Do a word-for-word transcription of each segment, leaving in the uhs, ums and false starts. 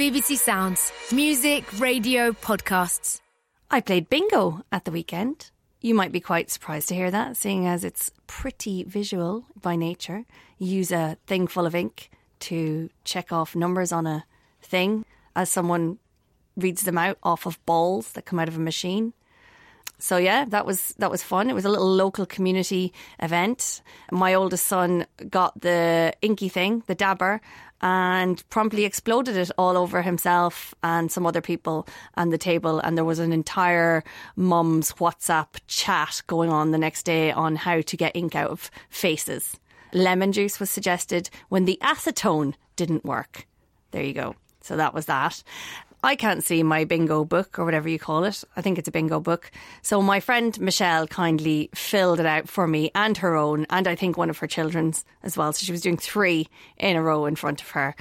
B B C Sounds. Music, radio, podcasts. I played bingo at the weekend. You might be quite surprised to hear that, seeing as it's pretty visual by nature. You use a thing full of ink to check off numbers on a thing as someone reads them out off of balls that come out of a machine. So yeah, that was that was fun. It was a little local community event. My oldest son got the inky thing, the dabber, and promptly exploded it all over himself and some other people and the table. And there was an entire mum's WhatsApp chat going on the next day on how to get ink out of faces. Lemon juice was suggested when the acetone didn't work. There you go. So that was that. I can't see my bingo book or whatever you call it. I think it's a bingo book. So my friend Michelle kindly filled it out for me and her own, and I think one of her children's as well. So she was doing three in a row in front of her.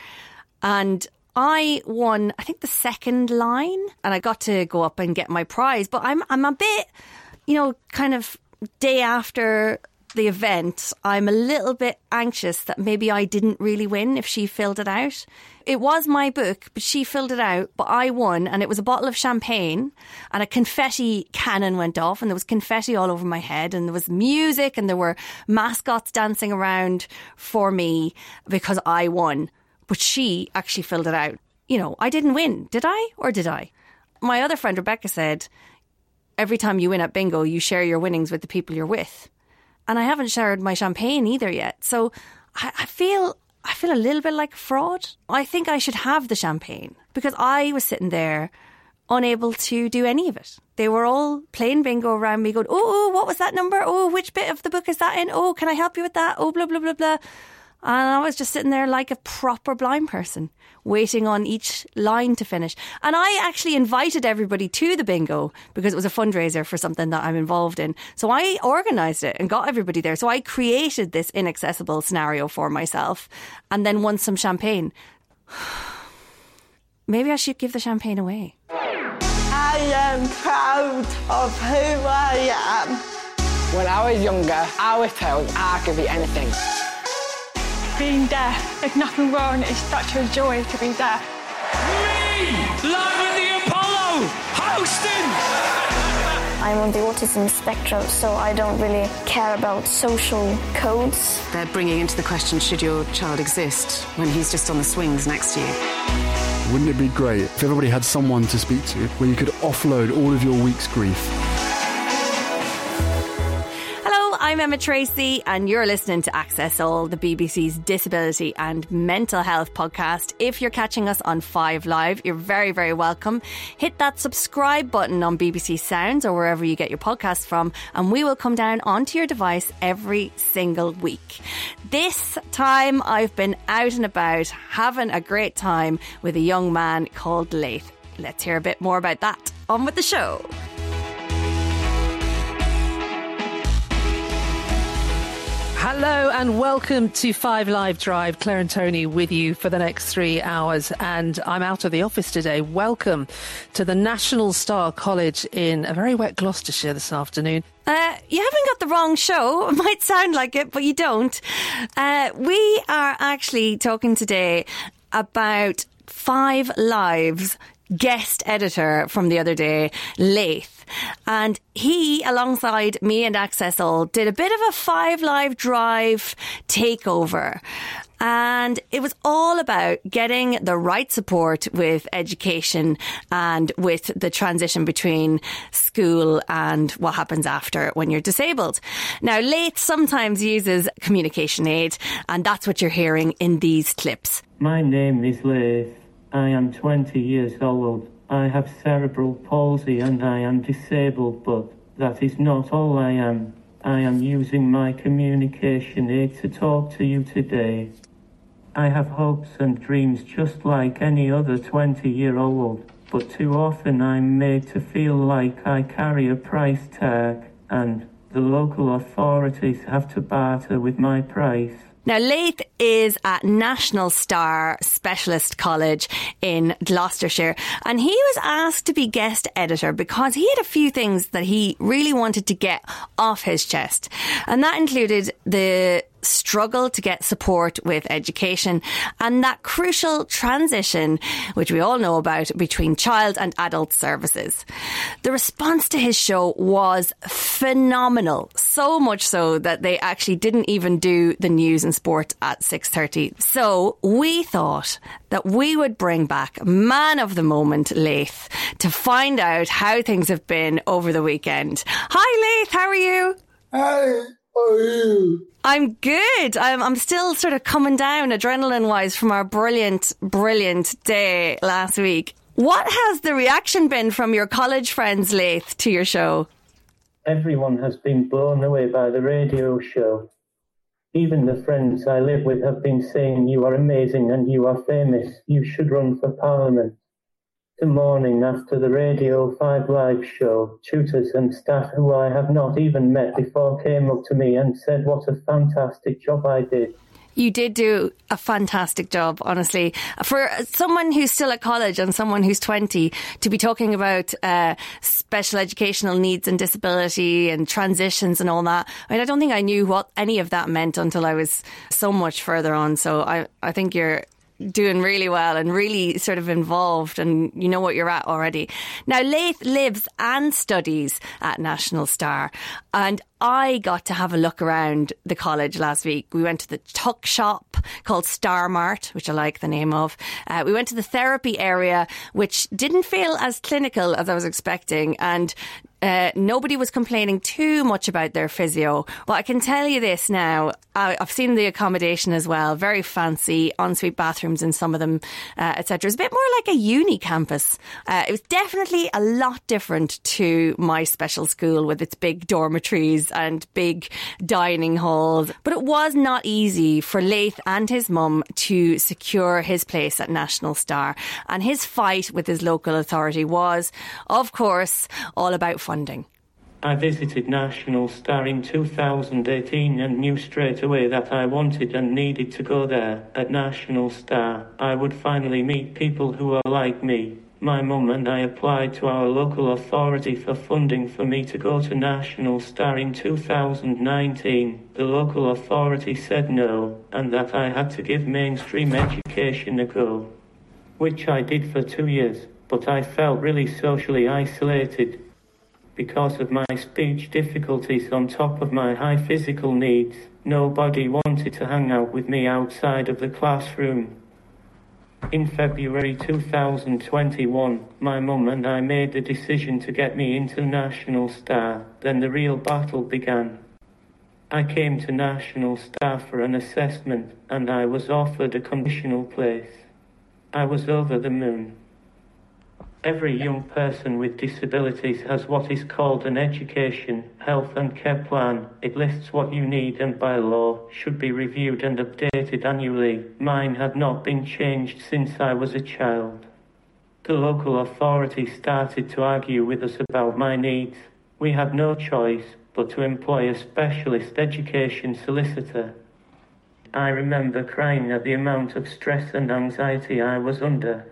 And I won, I think, the second line, and I got to go up and get my prize. But I'm I'm a bit, you know, kind of day after the event, I'm a little bit anxious that maybe I didn't really win if she filled it out. It was my book, but she filled it out, but I won, and it was a bottle of champagne, and a confetti cannon went off, and there was confetti all over my head, and there was music, and there were mascots dancing around for me because I won. But she actually filled it out. You know, I didn't win, did I? Or did I? My other friend Rebecca said, every time you win at bingo, you share your winnings with the people you're with. And I haven't shared my champagne either yet. So I, I feel I feel a little bit like a fraud. I think I should have the champagne because I was sitting there unable to do any of it. They were all playing bingo around me going, oh, oh, what was that number? Oh, which bit of the book is that in? Oh, can I help you with that? Oh, blah, blah, blah, blah. And I was just sitting there like a proper blind person, waiting on each line to finish. And I actually invited everybody to the bingo because it was a fundraiser for something that I'm involved in. So I organised it and got everybody there. So I created this inaccessible scenario for myself and then won some champagne. Maybe I should give the champagne away. I am proud of who I am. When I was younger, I was told I could be anything. Being deaf, there's nothing wrong. It's such a joy to be deaf. Me! Live at the Apollo! Hosting! I'm on the autism spectrum, so I don't really care about social codes. They're bringing into the question, should your child exist when he's just on the swings next to you? Wouldn't it be great if everybody had someone to speak to where you could offload all of your week's grief? I'm Emma Tracy and you're listening to Access All, the B B C's disability and mental health podcast. If you're catching us on Five Live, you're very, very welcome. Hit that subscribe button on B B C Sounds or wherever you get your podcasts from, and we will come down onto your device every single week. This time I've been out and about having a great time with a young man called Laith. Let's hear a bit more about that. On with the show. Hello and welcome to Five Live Drive. Claire and Tony with you for the next three hours. And I'm out of the office today. Welcome to the National Star College in a very wet Gloucestershire this afternoon. Uh, you haven't got the wrong show. It might sound like it, but you don't. Uh, we are actually talking today about Five Live's guest editor from the other day, Laith. And he, alongside me and Access All, did a bit of a Five Live Drive takeover. And it was all about getting the right support with education and with the transition between school and what happens after when you're disabled. Now, Laith sometimes uses communication aid, and that's what you're hearing in these clips. My name is Laith. I am twenty years old. I have cerebral palsy and I am disabled, but that is not all I am. I am using my communication aid to talk to you today. I have hopes and dreams just like any other twenty-year-old, but too often I'm made to feel like I carry a price tag, and the local authorities have to barter with my price. Now, Laith is at National Star Specialist College in Gloucestershire, and he was asked to be guest editor because he had a few things that he really wanted to get off his chest. And that included the struggle to get support with education and that crucial transition, which we all know about, between child and adult services. The response to his show was phenomenal, so much so that they actually didn't even do the news and sport at six thirty. So we thought that we would bring back man of the moment, Leith, to find out how things have been over the weekend. Hi Leith, how are you? Hi. How are you? I'm good. I'm, I'm still sort of coming down adrenaline-wise from our brilliant, brilliant day last week. What has the reaction been from your college friends, Leith, to your show? Everyone has been blown away by the radio show. Even the friends I live with have been saying you are amazing and you are famous. You should run for Parliament. The morning after the Radio five Live show, tutors and staff who I have not even met before came up to me and said what a fantastic job I did. You did do a fantastic job, honestly. For someone who's still at college and someone who's twenty, to be talking about uh, special educational needs and disability and transitions and all that, I mean, I don't think I knew what any of that meant until I was so much further on. So I, I think you're doing really well and really sort of involved, and you know what you're at already. Now, Leith lives and studies at National Star, and I got to have a look around the college last week. We went to the tuck shop called Star Mart, which I like the name of. Uh, we went to the therapy area, which didn't feel as clinical as I was expecting, and Uh, nobody was complaining too much about their physio. But I can tell you this now, I, I've seen the accommodation as well, very fancy, ensuite bathrooms in some of them, uh, et cetera. It's a bit more like a uni campus. Uh, it was definitely a lot different to my special school with its big dormitories and big dining halls. But it was not easy for Leith and his mum to secure his place at National Star. And his fight with his local authority was, of course, all about funding. I visited National Star in two thousand eighteen and knew straight away that I wanted and needed to go there. At National Star, I would finally meet people who are like me. My mum and I applied to our local authority for funding for me to go to National Star in two thousand nineteen. The local authority said no, and that I had to give mainstream education a go, which I did for two years, but I felt really socially isolated because of my speech difficulties on top of my high physical needs. Nobody wanted to hang out with me outside of the classroom. In February two thousand twenty-one, my mum and I made the decision to get me into National Star. Then the real battle began. I came to National Star for an assessment, and I was offered a conditional place. I was over the moon. Every young person with disabilities has what is called an education, health and care plan. It lists what you need and by law should be reviewed and updated annually. Mine had not been changed since I was a child. The local authority started to argue with us about my needs. We had no choice but to employ a specialist education solicitor. I remember crying at the amount of stress and anxiety I was under.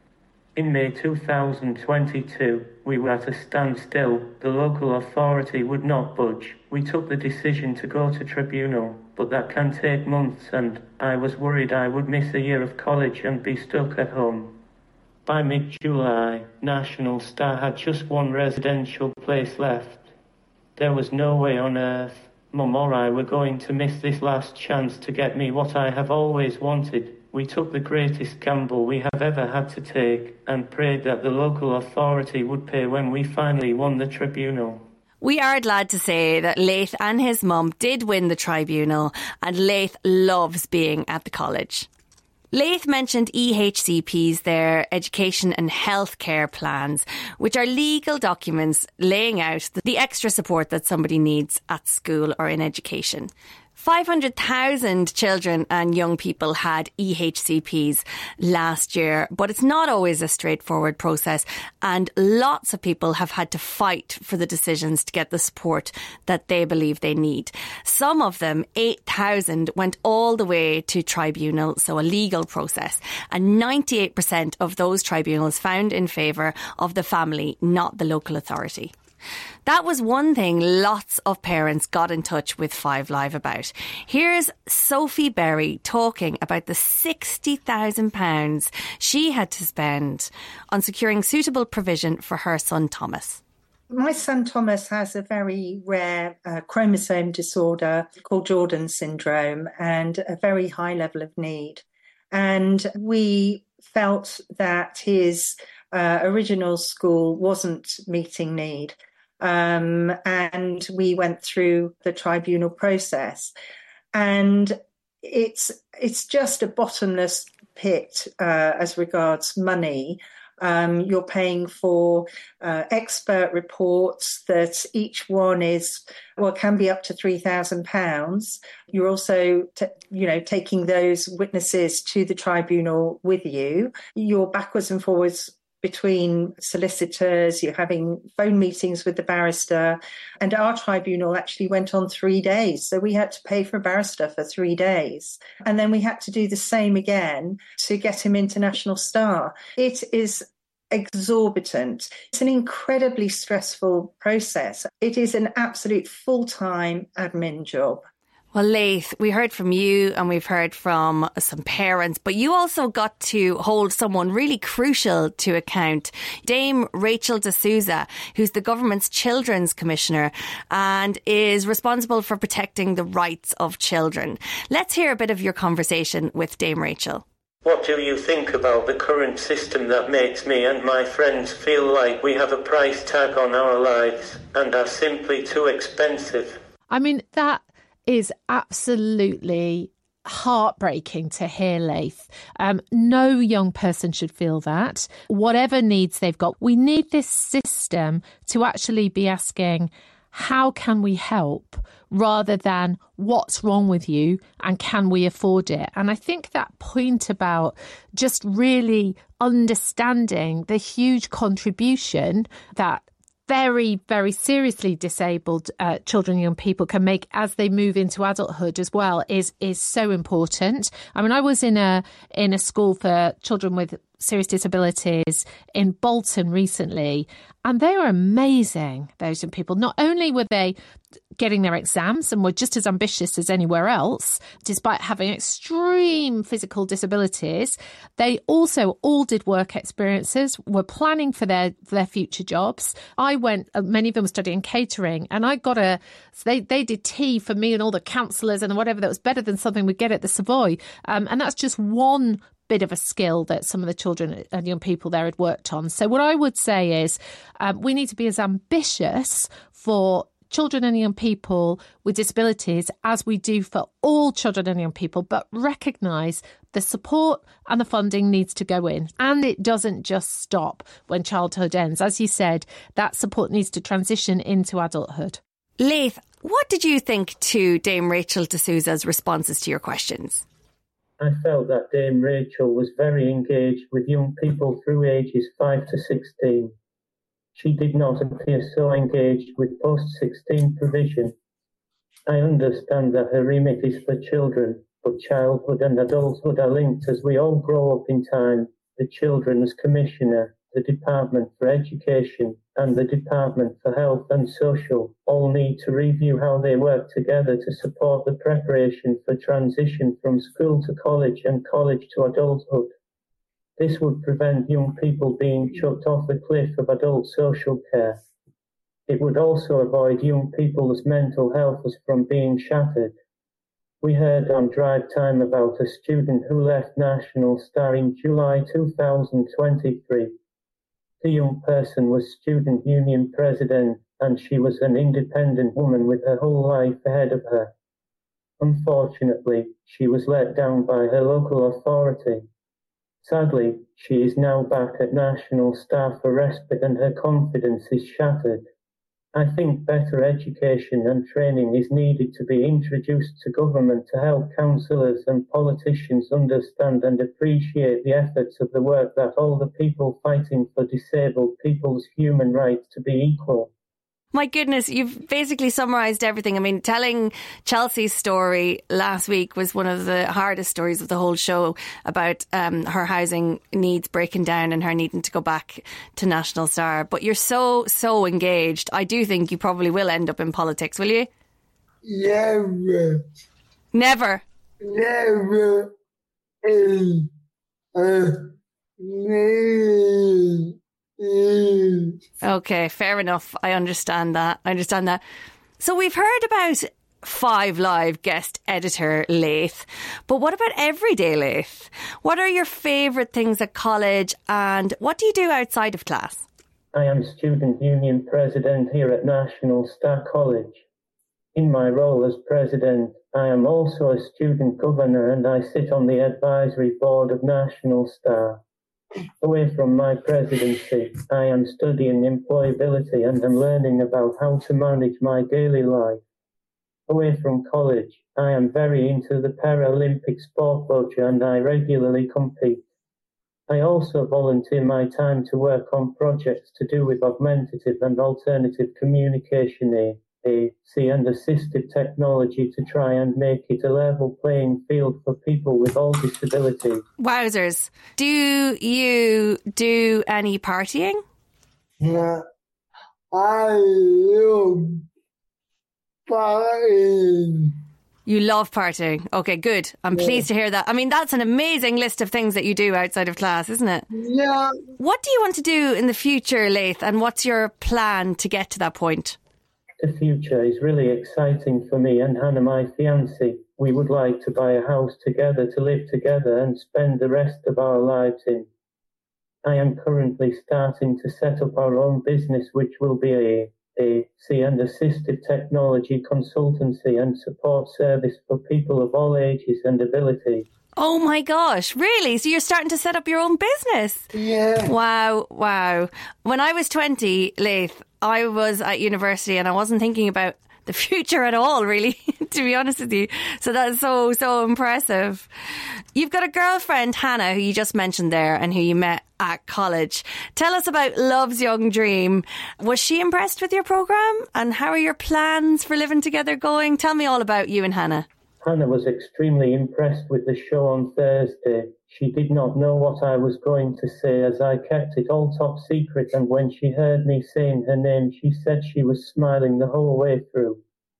In May two thousand twenty-two, we were at a standstill. The local authority would not budge. We took the decision to go to tribunal, but that can take months, and I was worried I would miss a year of college and be stuck at home. By mid-July, National Star had just one residential place left. There was no way on earth Mum or I were going to miss this last chance to get me what I have always wanted. We took the greatest gamble we have ever had to take and prayed that the local authority would pay when we finally won the tribunal. We are glad to say that Leith and his mum did win the tribunal, and Leith loves being at the college. Leith mentioned E H C Ps, their education and healthcare plans, which are legal documents laying out the extra support that somebody needs at school or in education. five hundred thousand children and young people had E H C Ps last year, but it's not always a straightforward process, and lots of people have had to fight for the decisions to get the support that they believe they need. Some of them, eight thousand, went all the way to tribunal, so a legal process, and ninety-eight percent of those tribunals found in favour of the family, not the local authority. That was one thing lots of parents got in touch with Five Live about. Here's Sophie Berry talking about the sixty thousand pounds she had to spend on securing suitable provision for her son Thomas. My son Thomas has a very rare uh, chromosome disorder called Jordan syndrome and a very high level of need. And we felt that his uh, original school wasn't meeting need. Um, and we went through the tribunal process. And it's it's just a bottomless pit uh, as regards money. Um, you're paying for uh, expert reports that each one is, well, can be up to three thousand pounds. You're also, t- you know, taking those witnesses to the tribunal with you. You're backwards and forwards between solicitors, you're having phone meetings with the barrister, and our tribunal actually went on three days. So we had to pay for a barrister for three days. And then we had to do the same again to get him into National Star. It is exorbitant. It's an incredibly stressful process. It is an absolute full-time admin job. Well, Leith, we heard from you and we've heard from some parents, but you also got to hold someone really crucial to account, Dame Rachel D'Souza, who's the government's Children's Commissioner and is responsible for protecting the rights of children. Let's hear a bit of your conversation with Dame Rachel. What do you think about the current system that makes me and my friends feel like we have a price tag on our lives and are simply too expensive? I mean, that is absolutely heartbreaking to hear, Leith. Um, no young person should feel that. Whatever needs they've got, we need this system to actually be asking, how can we help, rather than what's wrong with you and can we afford it? And I think that point about just really understanding the huge contribution that very, very seriously disabled uh, children and young people can make as they move into adulthood as well is is so important. I mean, I was in a in a school for children with serious disabilities in Bolton recently, and they were amazing, those young people. Not only were they getting their exams and were just as ambitious as anywhere else, despite having extreme physical disabilities, they also all did work experiences, were planning for their, their future jobs. I went, many of them were studying catering, and I got a, so they, they did tea for me and all the counsellors and whatever that was better than something we'd get at the Savoy. Um, and that's just one bit of a skill that some of the children and young people there had worked on. So what I would say is um, we need to be as ambitious for children and young people with disabilities as we do for all children and young people, but recognise the support and the funding needs to go in. And it doesn't just stop when childhood ends. As you said, that support needs to transition into adulthood. Leith, what did you think to Dame Rachel D'Souza's responses to your questions? I felt that Dame Rachel was very engaged with young people through ages five to sixteen. She did not appear so engaged with post sixteen provision. I understand that her remit is for children, but childhood and adulthood are linked as we all grow up in time. The Children's Commissioner, the Department for Education, and the Department for Health and Social all need to review how they work together to support the preparation for transition from school to college and college to adulthood. This would prevent young people being chucked off the cliff of adult social care. It would also avoid young people's mental health from being shattered. We heard on Drive Time about a student who left National Star in July two thousand twenty-three. The young person was student union president, and she was an independent woman with her whole life ahead of her. Unfortunately, she was let down by her local authority. Sadly, she is now back at National Star for respite and her confidence is shattered. I think better education and training is needed to be introduced to government to help councillors and politicians understand and appreciate the efforts of the work that all the people fighting for disabled people's human rights to be equal. My goodness, you've basically summarised everything. I mean, telling Chelsea's story last week was one of the hardest stories of the whole show about um, her housing needs breaking down and her needing to go back to National Star. But you're so, so engaged. I do think you probably will end up in politics, will you? Never. Never? Never. In a million. Okay, fair enough. I understand that. I understand that. So we've heard about Five Live guest editor Laith, but what about everyday Laith? What are your favourite things at college and what do you do outside of class? I am Student Union President here at National Star College. In my role as President, I am also a student governor and I sit on the advisory board of National Star. Away from my presidency, I am studying employability and am learning about how to manage my daily life. Away from college, I am very into the Paralympic sport culture and I regularly compete. I also volunteer my time to work on projects to do with augmentative and alternative communication aid. A C and assistive technology to try and make it a level playing field for people with all disabilities. Wowzers. Do you do any partying? Yeah, I love partying. You love partying. Okay, good. I'm yeah. pleased to hear that. I mean, that's an amazing list of things that you do outside of class, isn't it? Yeah. What do you want to do in the future, Laith, and what's your plan to get to that point? The future is really exciting for me and Hannah, my fiancée. We would like to buy a house together to live together and spend the rest of our lives in. I am currently starting to set up our own business, which will be a, a C and assistive technology consultancy and support service for people of all ages and abilities. Oh my gosh, really? So you're starting to set up your own business? Yeah. Wow, wow. When I was twenty, Laith, I was at university and I wasn't thinking about the future at all, really, to be honest with you. So that's so, so impressive. You've got a girlfriend, Hannah, who you just mentioned there and who you met at college. Tell us about Love's Young Dream. Was she impressed with your programme? And how are your plans for living together going? Tell me all about you and Hannah. Hannah was extremely impressed with the show on Thursday. She did not know what I was going to say as I kept it all top secret, and when she heard me saying her name, she said she was smiling the whole way through.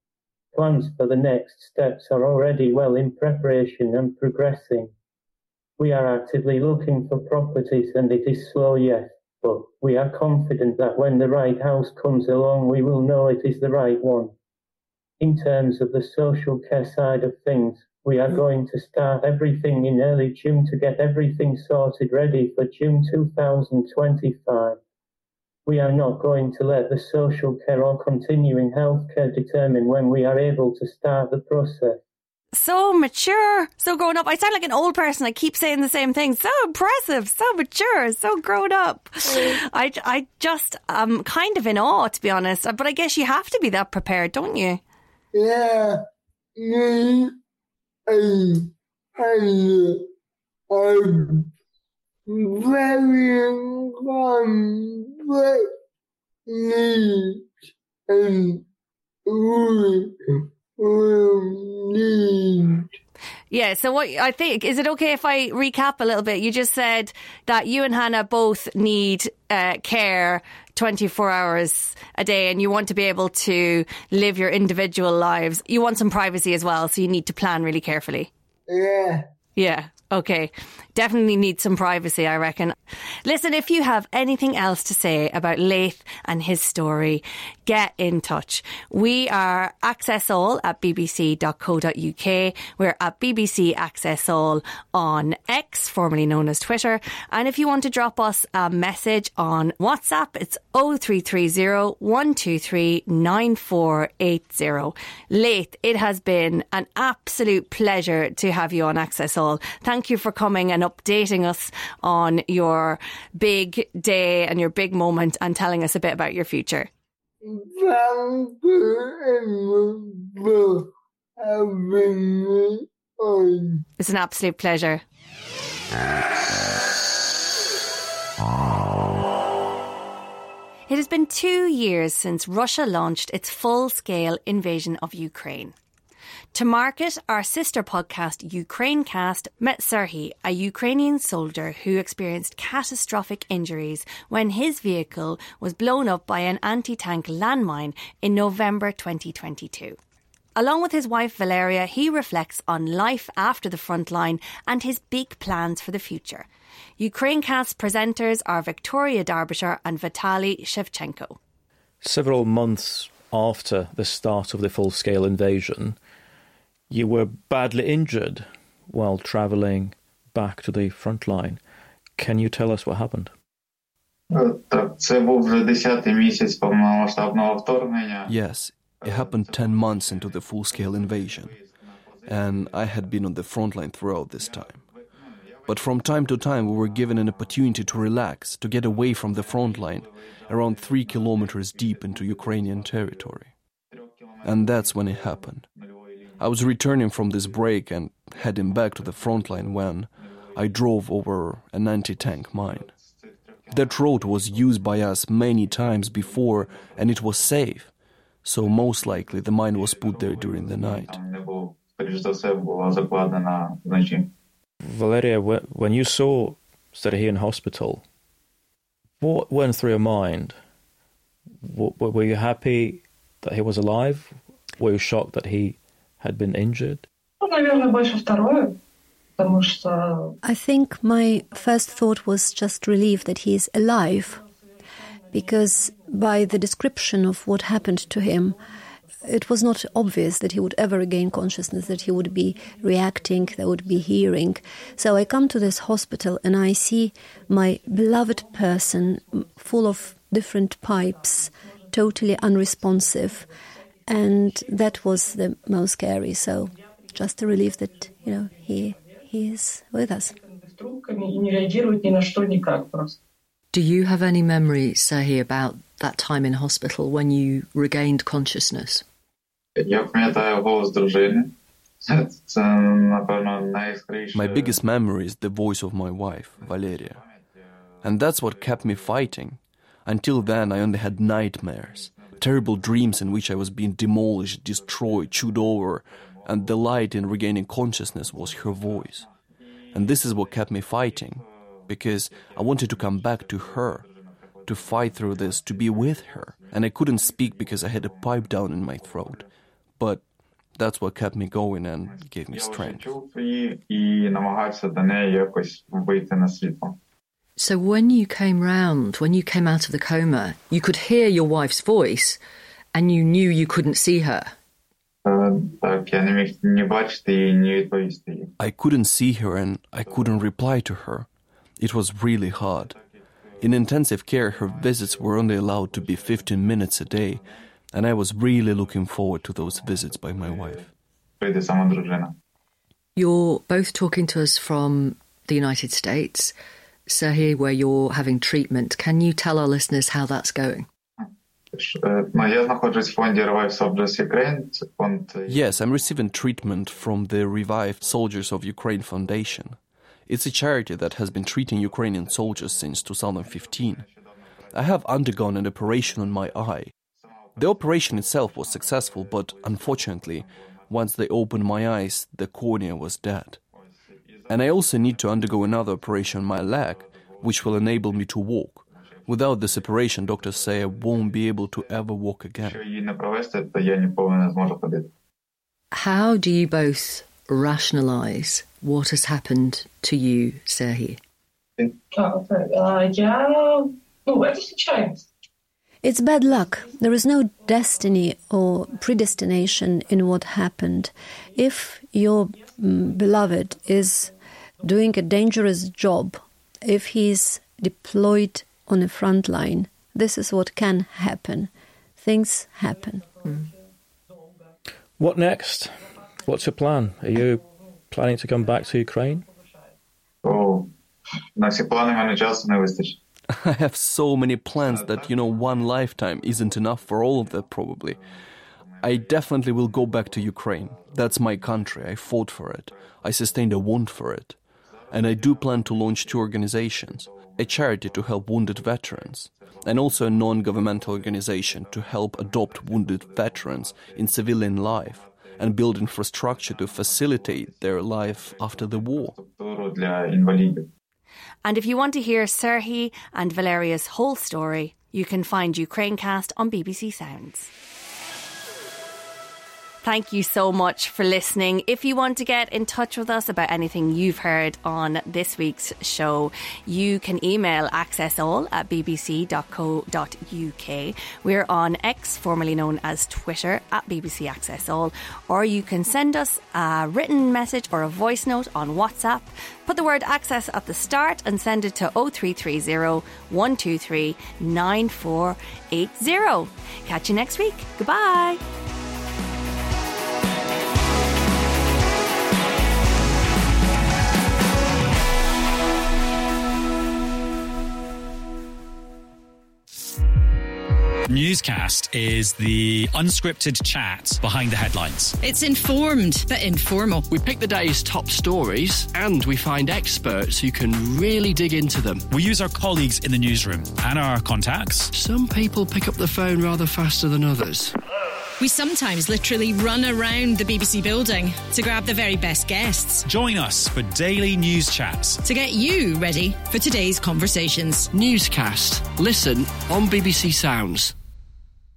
Plans for the next steps are already well in preparation and progressing. We are actively looking for properties and it is slow yet, but we are confident that when the right house comes along, we will know it is the right one. In terms of the social care side of things, we are going to start everything in early June to get everything sorted ready for June two thousand twenty-five. We are not going to let the social care or continuing healthcare determine when we are able to start the process. So mature, so grown up. I sound like an old person. I keep saying the same thing. So impressive, so mature, so grown up. I, I just, I'm kind of in awe, to be honest. But I guess you have to be that prepared, don't you? Yeah, me, I, I, I'm very complex needs and we will need. Yeah, so what I think, is it okay if I recap a little bit? You just said that you and Hannah both need uh, care twenty-four hours a day and you want to be able to live your individual lives. You want some privacy as well, so you need to plan really carefully. Yeah. Yeah. Okay, definitely need some privacy, I reckon. Listen, if you have anything else to say about Laith and his story, get in touch. We are Access All at b b c dot co dot u k. We're at B B C Access All on X, formerly known as Twitter. And if you want to drop us a message on WhatsApp, it's oh three three oh, one two three, nine four eight oh. Laith, it has been an absolute pleasure to have you on Access All. Thank Thank you for coming and updating us on your big day and your big moment and telling us a bit about your future. Thank you for having me on. It's an absolute pleasure. It has been two years since Russia launched its full-scale invasion of Ukraine. To mark it, our sister podcast Ukrainecast met Serhiy, a Ukrainian soldier who experienced catastrophic injuries when his vehicle was blown up by an anti-tank landmine in November twenty twenty-two. Along with his wife Valeria, he reflects on life after the front line and his big plans for the future. Ukrainecast presenters are Victoria Derbyshire and Vitaly Shevchenko. Several months after the start of the full-scale invasion, you were badly injured while travelling back to the front line. Can you tell us what happened? Yes, it happened ten months into the full-scale invasion, and I had been on the front line throughout this time. But from time to time we were given an opportunity to relax, to get away from the front line, around three kilometers deep into Ukrainian territory. And that's when it happened. I was returning from this break and heading back to the front line when I drove over an anti-tank mine. That road was used by us many times before and it was safe, so most likely the mine was put there during the night. Valeria, when you saw Serhiy in hospital, what went through your mind? Were you happy that he was alive? Were you shocked that he had been injured? I think my first thought was just relief that he is alive, because by the description of what happened to him, it was not obvious that he would ever regain consciousness, that he would be reacting, that would be hearing. So I come to this hospital and I see my beloved person full of different pipes, totally unresponsive. And that was the most scary. So just a relief that, you know, he he is with us. Do you have any memory, Serhiy, about that time in hospital when you regained consciousness? My biggest memory is the voice of my wife, Valeria. And that's what kept me fighting. Until then, I only had nightmares. Terrible dreams in which I was being demolished, destroyed, chewed over, and the light in regaining consciousness was her voice. And this is what kept me fighting, because I wanted to come back to her, to fight through this, to be with her. And I couldn't speak because I had a pipe down in my throat. But that's what kept me going and gave me strength. So when you came round, when you came out of the coma, you could hear your wife's voice and you knew you couldn't see her. I couldn't see her and I couldn't reply to her. It was really hard. In intensive care, her visits were only allowed to be fifteen minutes a day, and I was really looking forward to those visits by my wife. You're both talking to us from the United States. Serhiy, where you're having treatment. Can you tell our listeners how that's going? Yes, I'm receiving treatment from the Revived Soldiers of Ukraine Foundation. It's a charity that has been treating Ukrainian soldiers since two thousand fifteen. I have undergone an operation on my eye. The operation itself was successful, but unfortunately, once they opened my eyes, the cornea was dead. And I also need to undergo another operation on my leg, which will enable me to walk. Without this operation, doctors say I won't be able to ever walk again. How do you both rationalise what has happened to you, Serhiy? It's bad luck. There is no destiny or predestination in what happened. If your mm, beloved is doing a dangerous job, if he's deployed on the front line, this is what can happen. Things happen. Mm. What next? What's your plan? Are you planning to come back to Ukraine? Oh, I have so many plans that, you know, one lifetime isn't enough for all of that, probably. I definitely will go back to Ukraine. That's my country. I fought for it. I sustained a wound for it. And I do plan to launch two organizations, a charity to help wounded veterans, and also a non-governmental organization to help adopt wounded veterans in civilian life and build infrastructure to facilitate their life after the war. And if you want to hear Serhiy and Valeria's whole story, you can find Ukrainecast on B B C Sounds. Thank you so much for listening. If you want to get in touch with us about anything you've heard on this week's show, you can email accessall at b b c dot co dot u k. We're on X, formerly known as Twitter, at B B C Accessall, or you can send us a written message or a voice note on WhatsApp. Put the word access at the start and send it to oh three three oh, one two three, nine four eight oh. Catch you next week. Goodbye. Newscast is the unscripted chat behind the headlines. It's informed but informal. We pick the day's top stories and we find experts who can really dig into them. We use our colleagues in the newsroom and our contacts. Some people pick up the phone rather faster than others. We sometimes literally run around the B B C building to grab the very best guests. Join us for daily news chats to get you ready for today's conversations. Newscast. Listen on B B C Sounds.